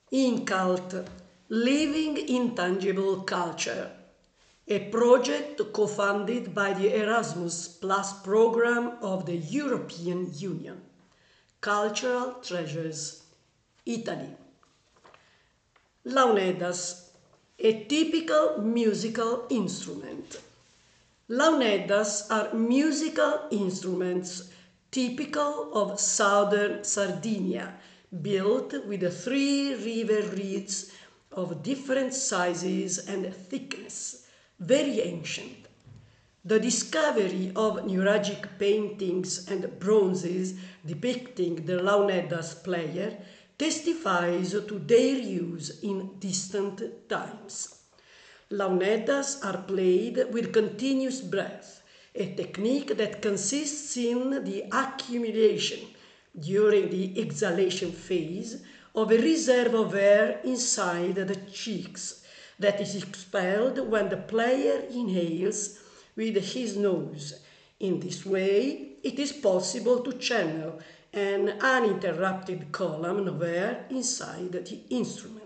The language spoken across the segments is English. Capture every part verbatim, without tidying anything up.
INCULT, Living Intangible Culture, a project co-funded by the Erasmus Plus program of the European Union. Cultural Treasures, Italy. Launedas, a typical musical instrument. Launedas are musical instruments typical of southern Sardinia, built with three river reeds of different sizes and thickness, very ancient. The discovery of Nuragic paintings and bronzes depicting the Launedas player testifies to their use in distant times. Launedas are played with continuous breath, a technique that consists in the accumulation, during the exhalation phase, of a reserve of air inside the cheeks that is expelled when the player inhales with his nose. In this way, it is possible to channel an uninterrupted column of air inside the instrument.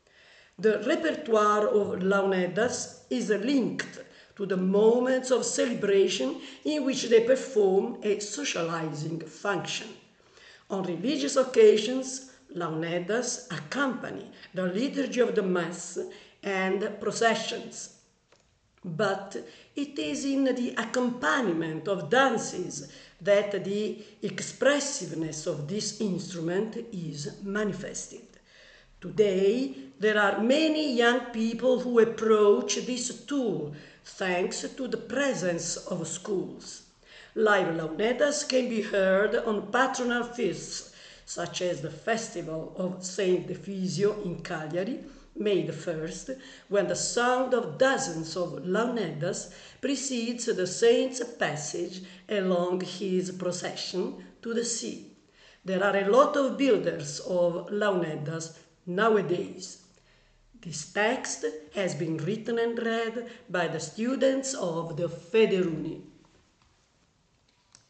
The repertoire of Launedas is linked to the moments of celebration in which they perform a socializing function. On religious occasions, Launedas accompany the liturgy of the Mass and processions. But it is in the accompaniment of dances that the expressiveness of this instrument is manifested. Today, there are many young people who approach this tool thanks to the presence of schools. Live Launedas can be heard on patronal feasts, such as the Festival of Saint Defisio in Cagliari, May the first, when the sound of dozens of Launedas precedes the saint's passage along his procession to the sea. There are a lot of builders of Launedas nowadays. This text has been written and read by the students of the Federuni.